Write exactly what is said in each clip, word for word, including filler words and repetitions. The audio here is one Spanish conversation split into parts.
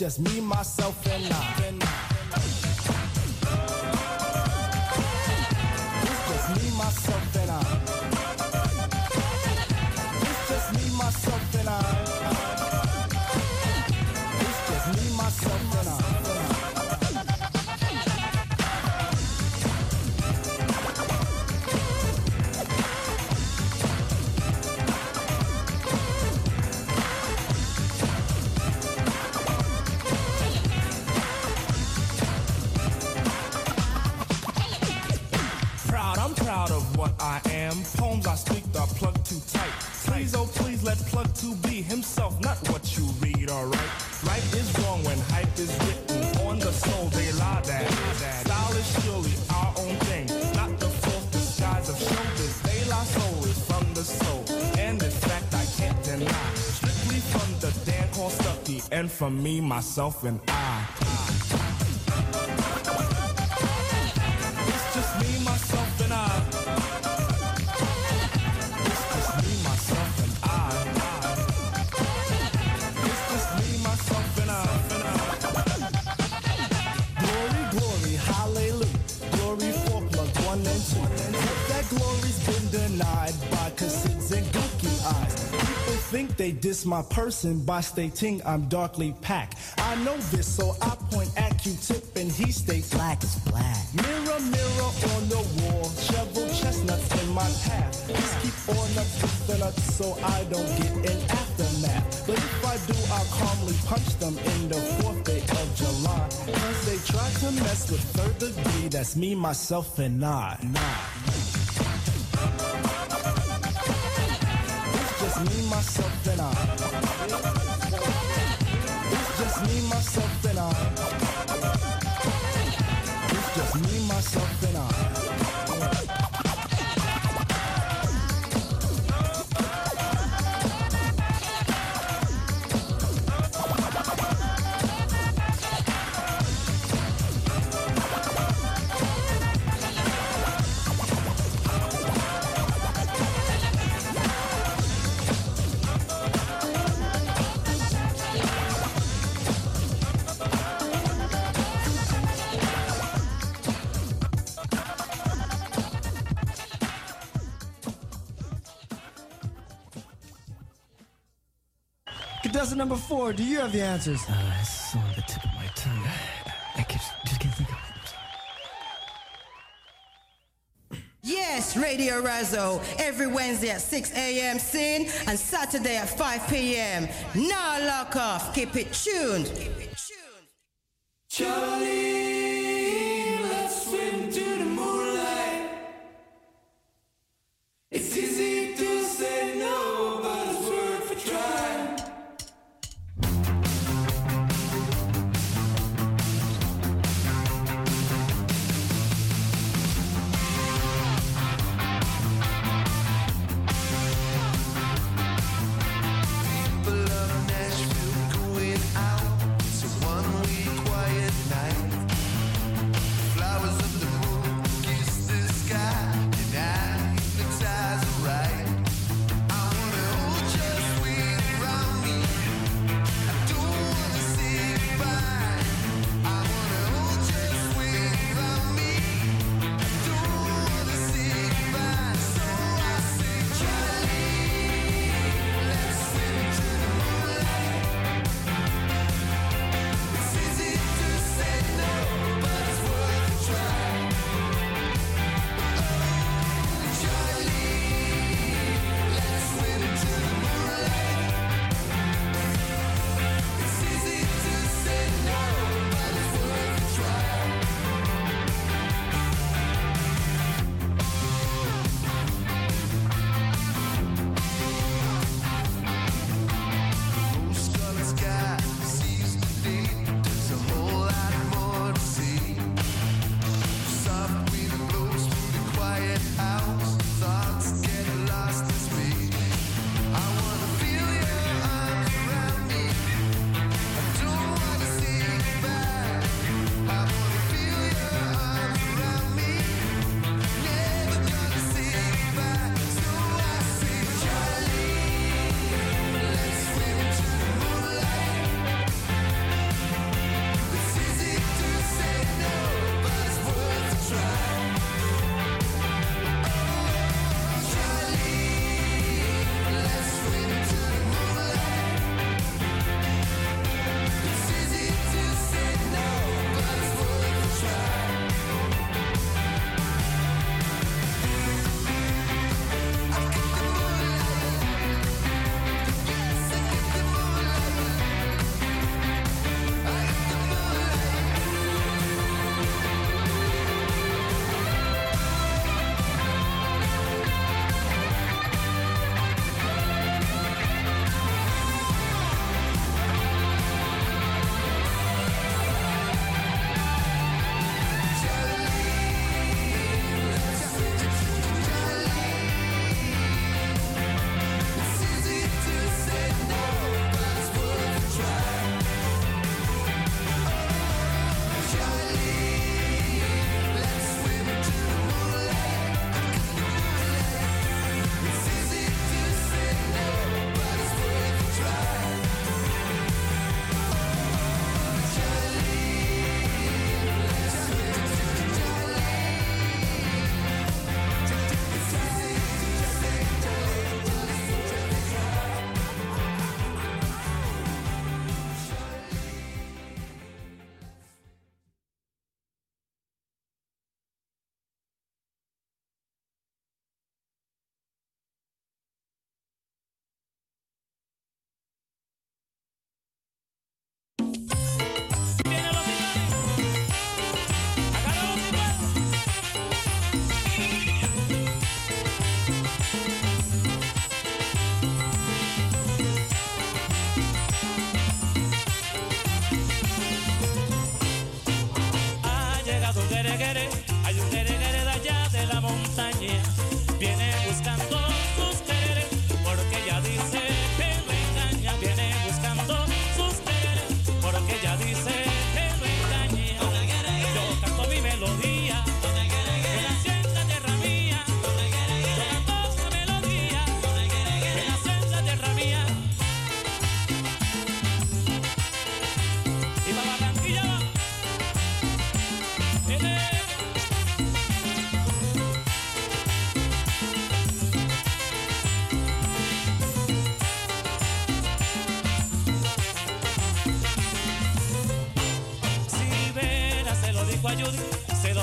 just me, myself, and I. It's just me, myself, and I. It's just me, myself, and I. It's just me, myself, and I. Proud of what I am. Poems I speak are plugged too tight. Please, oh please, let plug to be himself, not what you read or write. Right is wrong when hype is written on the soul. They lie that. Style is surely our own thing, not the false disguise of showbiz. They lie soul is from the soul, and in fact I can't deny. Strictly from the Dan called Stucky, and from me, myself, and I. It's just me, myself, and I. It's just me, myself, and I. It's just me, myself, and I. Glory, glory, hallelujah. Glory for plug one and two. But that glory's been denied by cassids and gooky eyes. People think they diss my person by stating I'm darkly packed. I know this, so I point at Q-tip and he states black is black. Mirror, mirror on the wall, shovel chestnuts in my path. Just keep on up with the nuts so I don't get an aftermath. But if I do, I'll calmly punch them in the fourth day of July. Cause they try to mess with third degree, that's me, myself, and I. Nah. It's just me, myself, and I. It's just me, myself, and I. It's just me, myself, and I. Contestant number four, do you have the answers? Uh, it's on the tip of my tongue. I can't, just can't think of it. Yes, Radio Razo, every Wednesday at six a.m. Sin and Saturday at five p.m. Now lock off, keep it tuned. Keep it tuned. Charlie, let's swim to the moonlight. It's easy to say no, but it's worth a try. People of Nashville going out. It's a one-week quiet night.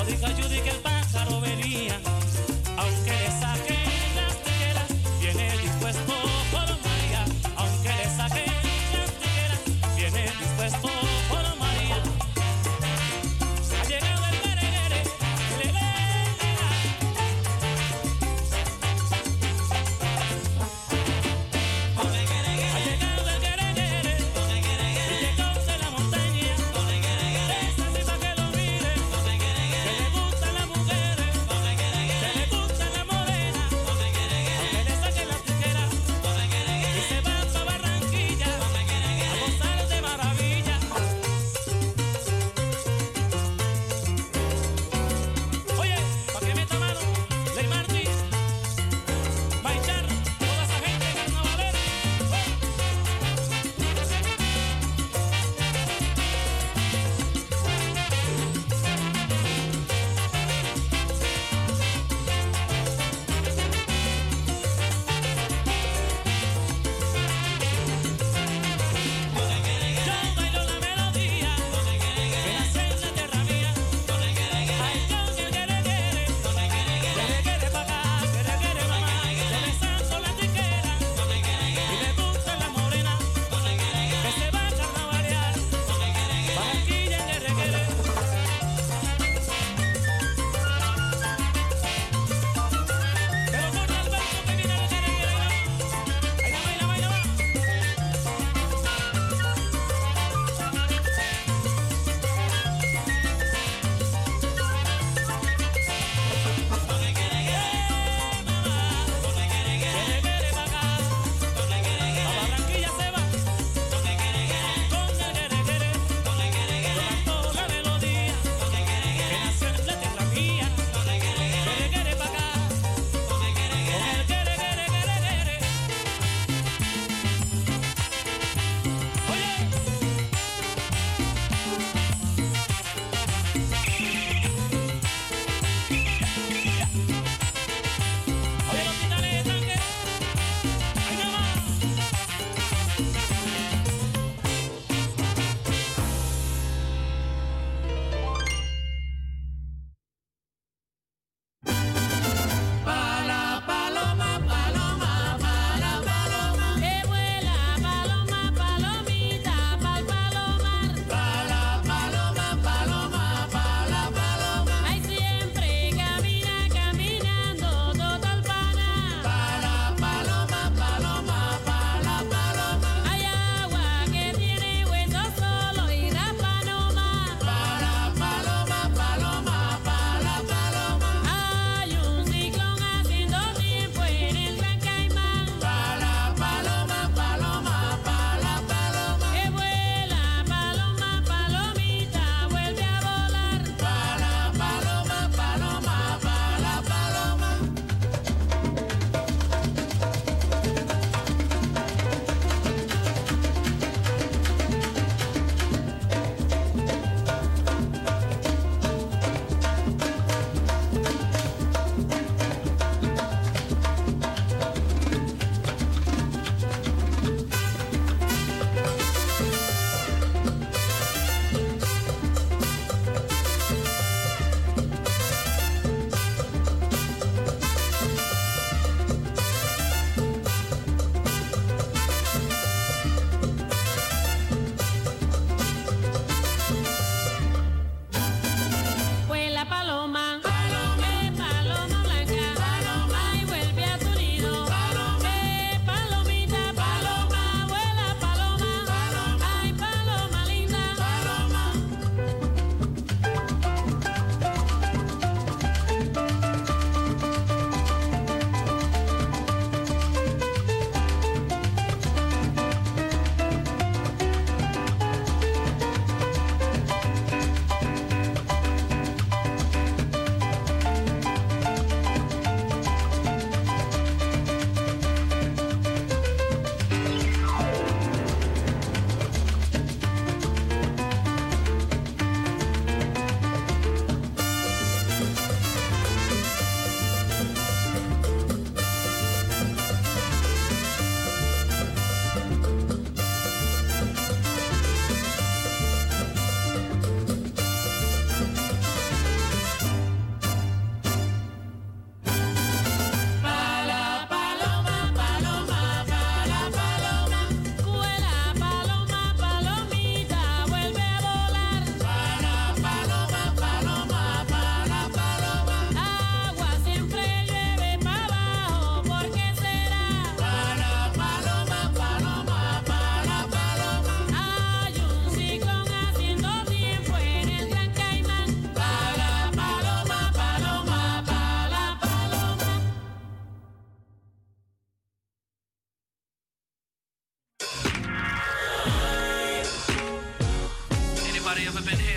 dijo Judy que el pájaro venía, aunque le saquen las tijeras, viene dispuesto por María, aunque le saquen las tijeras, viene dispuesto por María. Ha llegado el guerere, el guerere. Ha llegado el guerere, y llegó de la montaña, esa sí pa' que lo mire, que le gusta la never been here.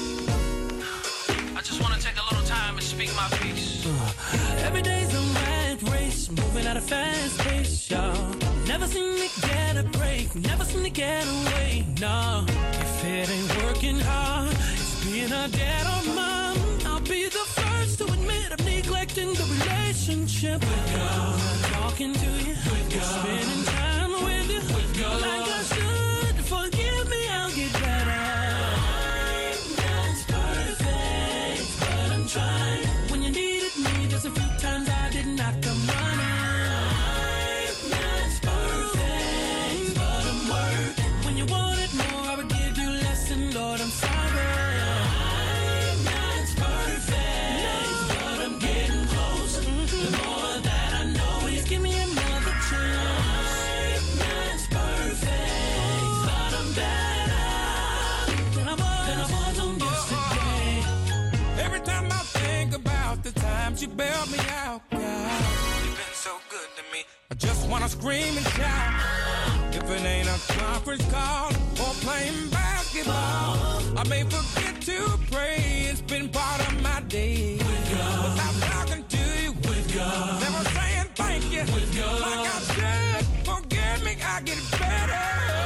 I just want to take a little time and speak my piece. Uh, every day's a mad race, moving at a fast pace, y'all. Never seem to get a break, never seem to get away, no. If it ain't working hard, it's being a dad or mom. I'll be the first to admit I'm neglecting the relationship with God. Talking to you, with God. Spending time with you, with God. Like I should. Forgive me, I'll get better. I'm not perfect, but I'm trying. When you needed me, there's a few times I did not come running. I'm not perfect, but I'm working. When you wanted more, I would give you less, and Lord, I'm sorry. I'm not perfect, but I'm getting closer. Mm-hmm. The more that I know, He's give me another chance. I'm not perfect, but I'm better than I was, than I was on yesterday. Every time I think about the times you bailed me out, God, you've been so good to me. I just wanna scream and shout. If it ain't a conference call or playing basketball, I may forget to pray. It's been part of my day. Without talking to you, with God. Never saying thank you, with God. Like I said, forgive me, I get better.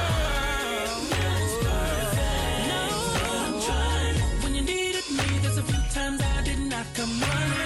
No, I'm trying. When you needed me, there's a few times I did not come running.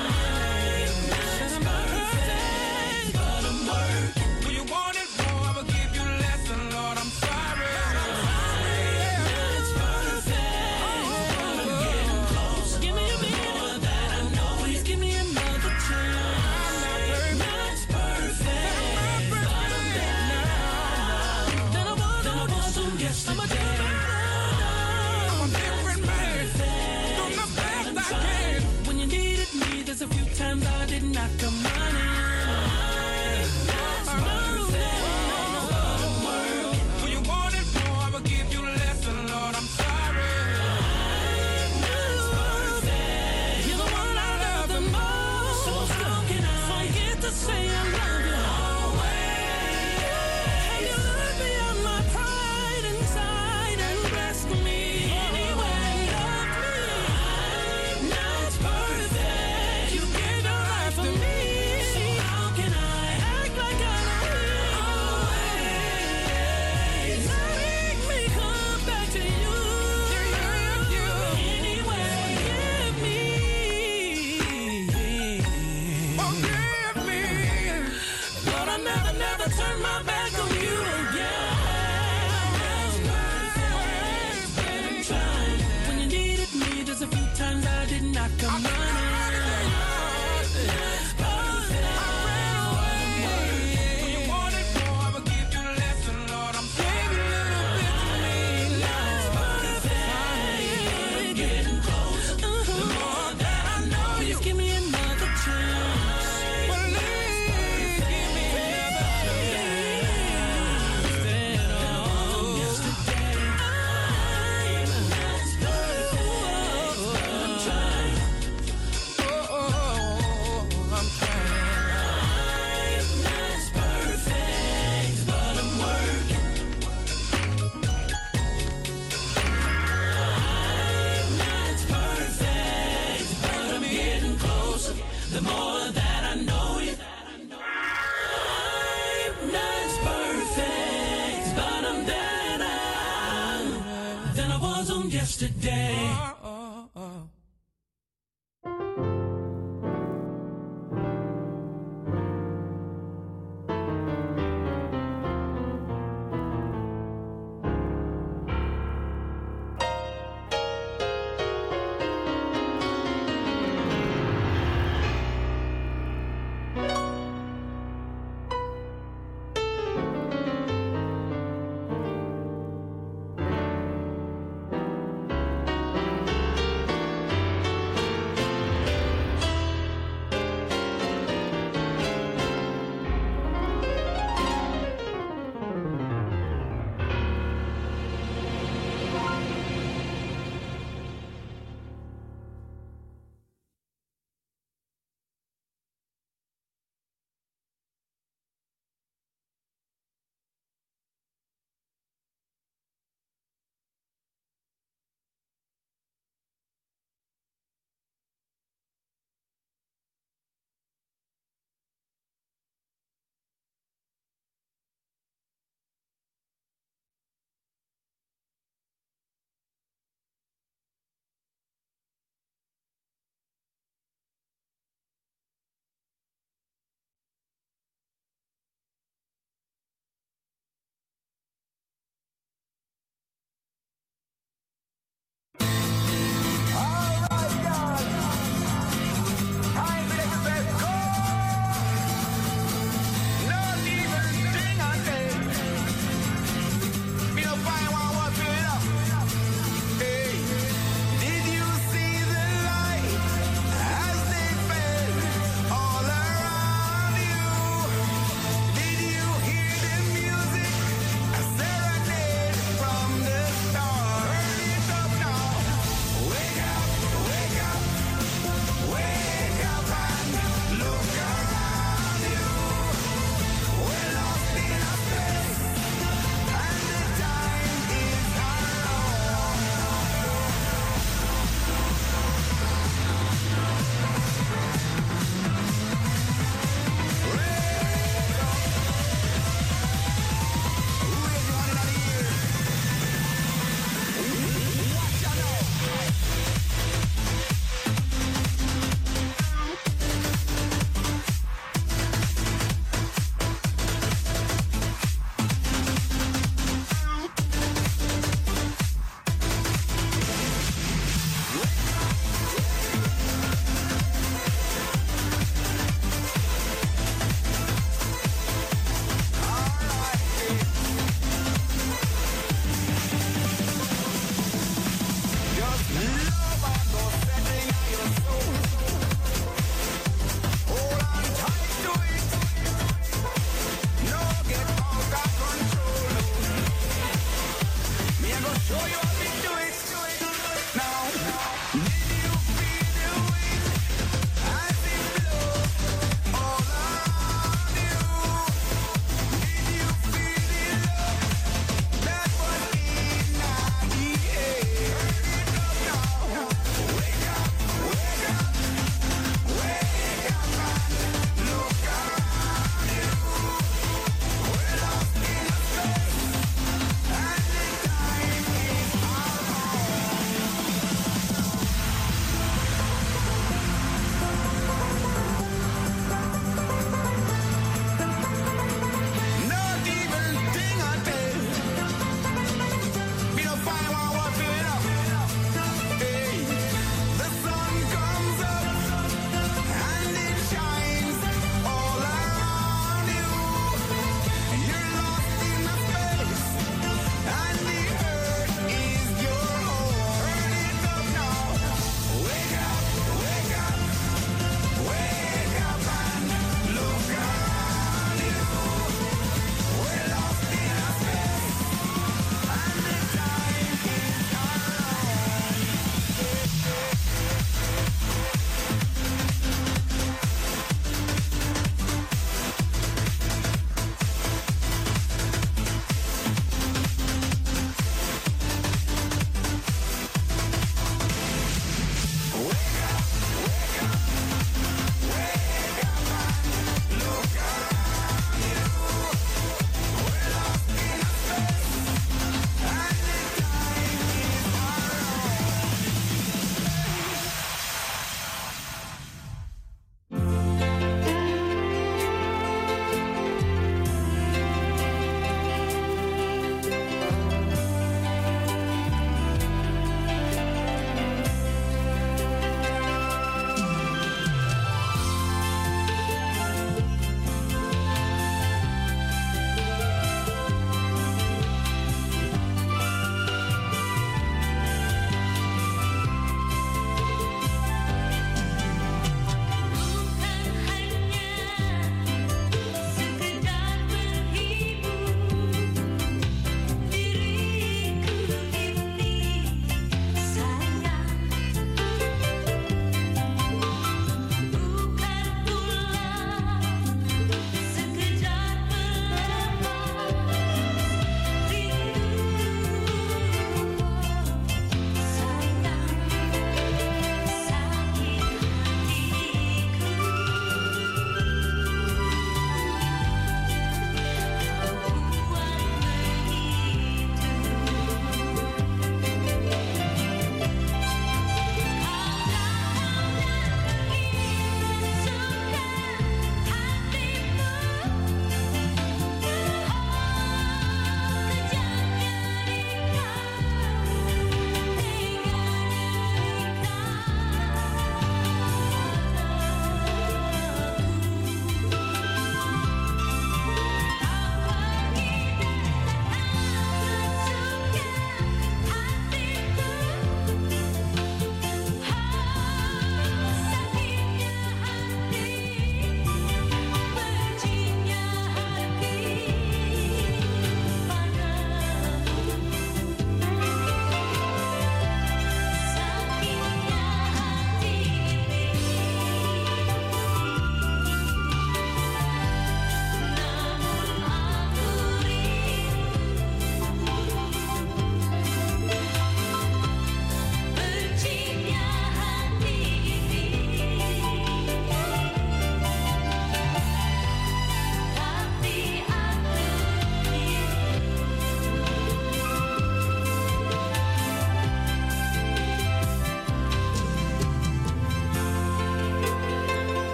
Yesterday.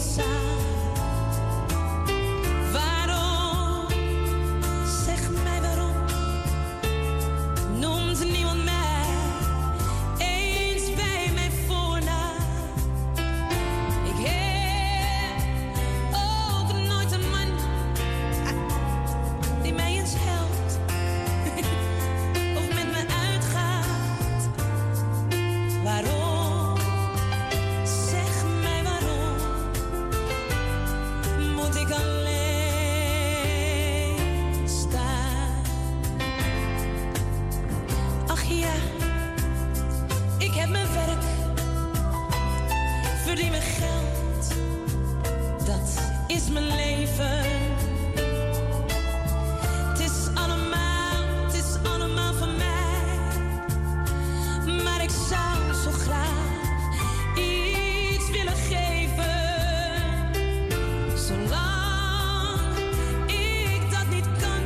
eenzaam. Waarom? Zeg mij waarom. Noemt niemand mij eens bij mijn voornaam. Ik heb ook nooit een man die mij eens helpt of met me uitgaat. Waarom? Zeg mij waarom moet ik alleen staan? Ach ja, ik heb mijn werk, verdien mijn geld, dat is mijn leven. Het is allemaal, het is allemaal van mij, maar ik zou zo graag iets willen geven. Zolang ik dat niet kan,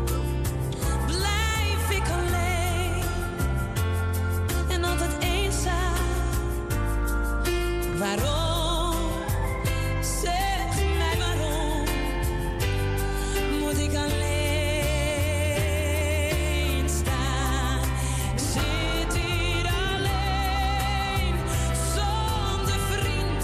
blijf ik alleen en altijd eenzaam. Waarom? Zeg mij waarom moet ik alleen staan? Ik zit hier alleen, zonder vriend.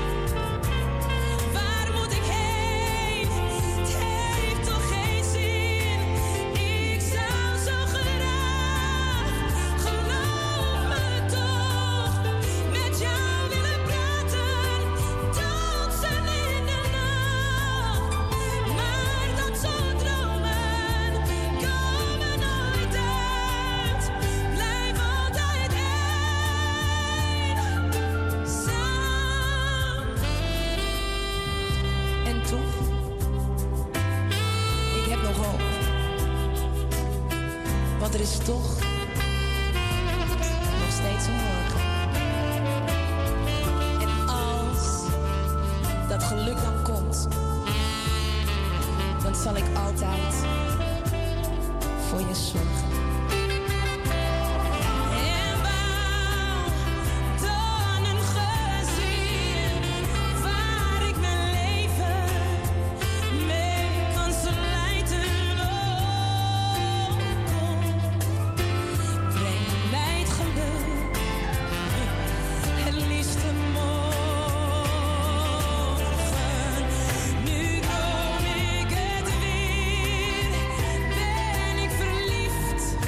Waar moet ik heen? Het heeft toch geen zin? Ik zou zo graag, geloof me toch, met jou willen praten, dansen in de nacht. Maar dat soort dromen komen nooit uit. Blijf altijd eenzaam. En toch, ik heb nog hoop. Want er is toch nog steeds een morgen. En als dat geluk dan komt, dan zal ik altijd voor je zorgen. En bouw dan een gezin waar ik mijn leven mee kan slijten. Oh, kom, breng mij het geluk, het liefste morgen. Nu droom ik het weer, ben ik verliefd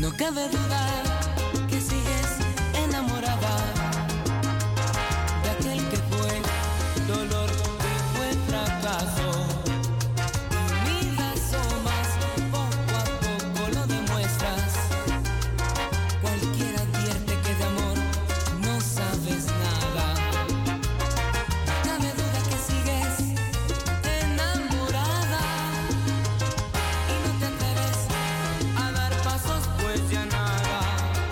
No cabe duda que sigues enamorada de aquel que fue dolor, que fue fracaso. Y mil asomas, poco a poco lo demuestras. Cualquiera advierte que de amor no sabes nada. No cabe duda que sigues enamorada y no te atreves a dar pasos, pues ya nada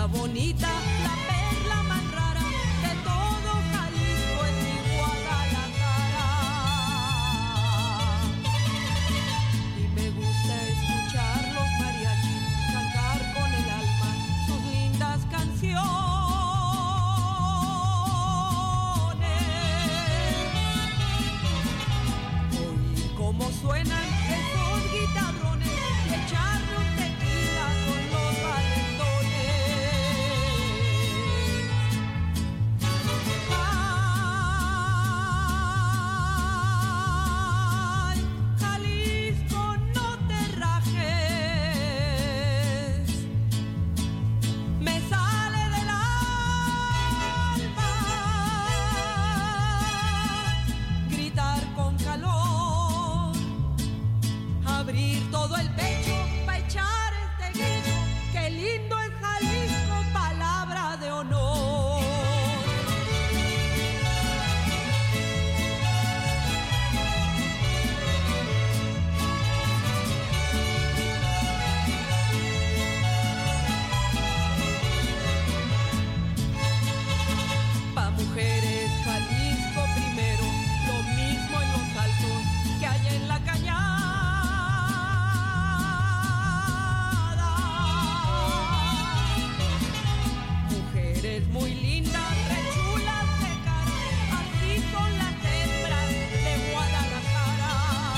bonita, la perla más rara de todo Jalisco es mi Guadalajara. Y me gusta escuchar los mariachis cantar con el alma sus lindas canciones. Oír cómo suenan esos guitarrones y echarle un tequila con los valentones. Ay, Jalisco, no te rajes, me sale del alma gritar con calor, abrir todo el pecho pa' echar este grito, qué lindo es Jalisco, palabra de honor. Pa' mujeres Jalisco primero, lo mismo en los altos que hay en la cañada. Mujeres muy lindas, re chulas de cara, así son las hembras de Guadalajara.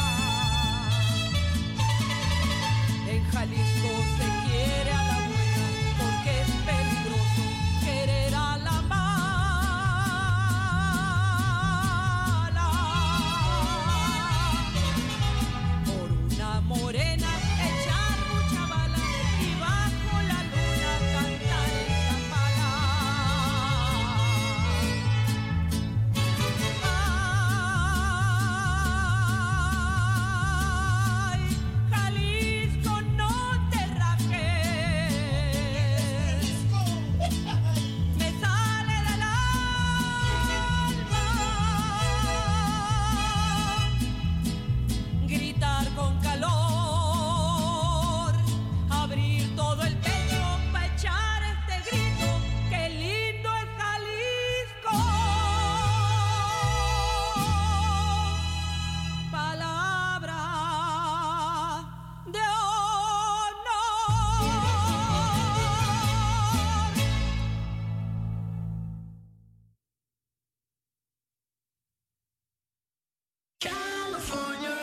En Jalisco se quiere a la buena porque es peligroso querer a la mala. Por una morena echar mucha bala y bajo la luna cantar en Zapala. Ay, Jalisco, no te rajes, me sale del alma gritar con calor, abrir todo el pecho pa' echar este grito, qué lindo es Jalisco, palabra de honor. California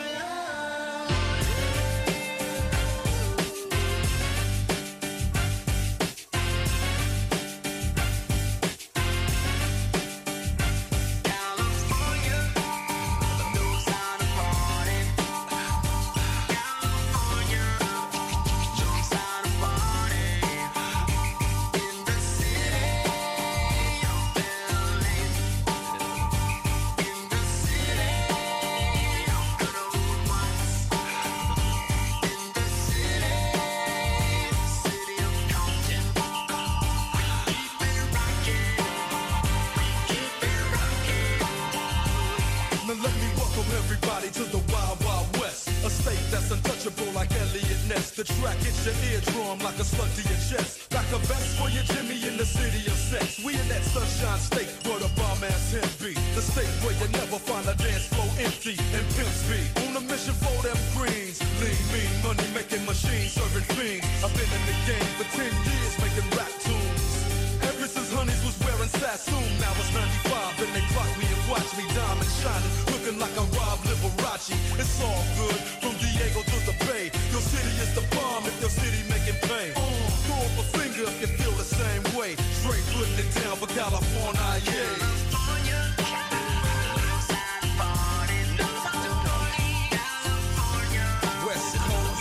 Now let me welcome everybody to the Wild Wild West, a state that's untouchable like Elliot Ness. The track hits your eardrum like a slug to your chest, like a vest for your Jimmy in the city of sex. We in that sunshine state where the bomb ass him be, the state where you never find a dance floor empty and pimp speed. On a mission for them greens, lean, mean, money making machines, serving fiends. I've been in the game for ten years making rap tunes. Ever since Honeys was wearing Sassoon, now it's ninety-five and they clock me and watch me diamond shining, looking like a Rob Liberace. It's all good, from Diego to the Bay. Your city is the bomb if your city making pain. Uh, throw up a finger if you feel the same way. Straight putting it down for California, yeah. West Coast.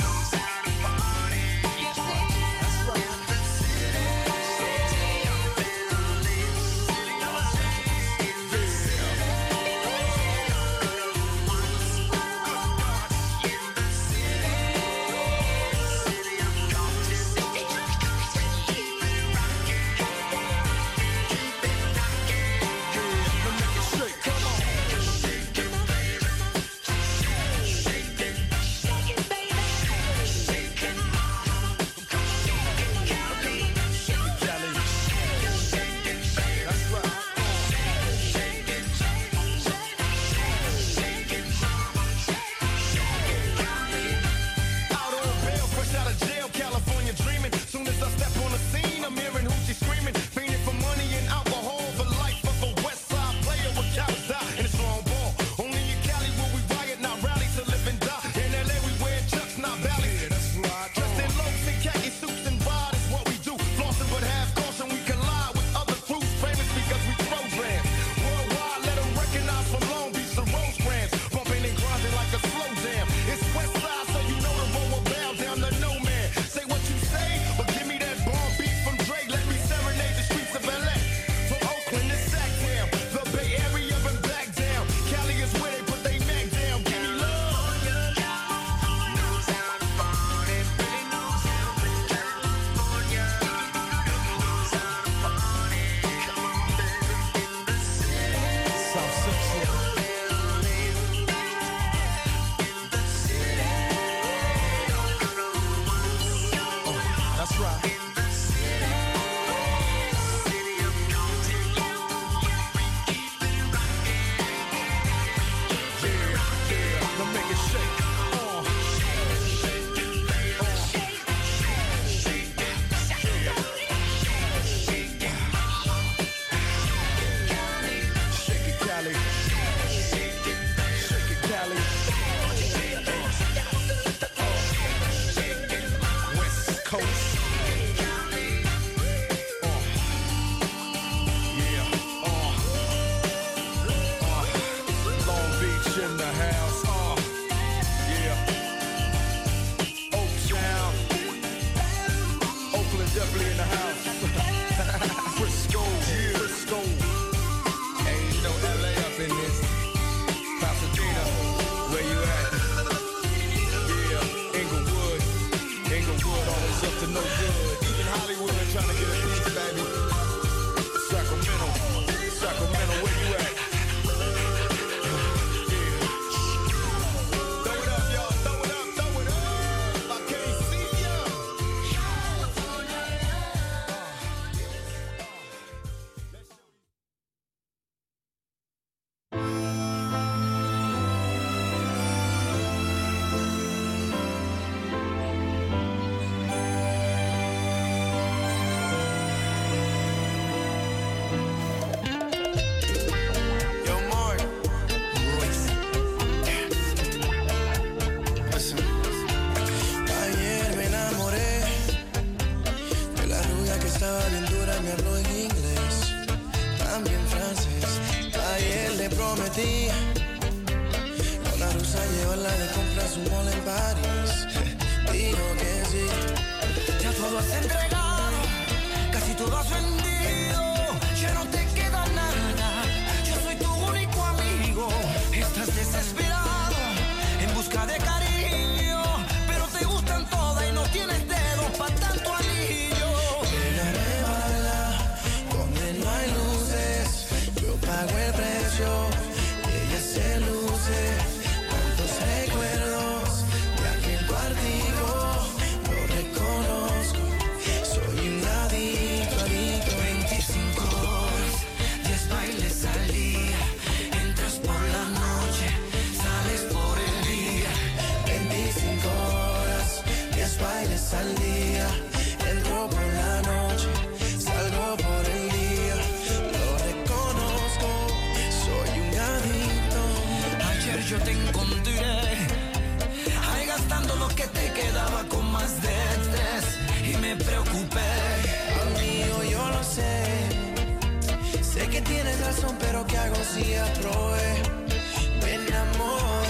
try.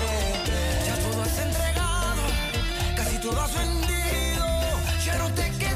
Todo has vendido, ya no te queda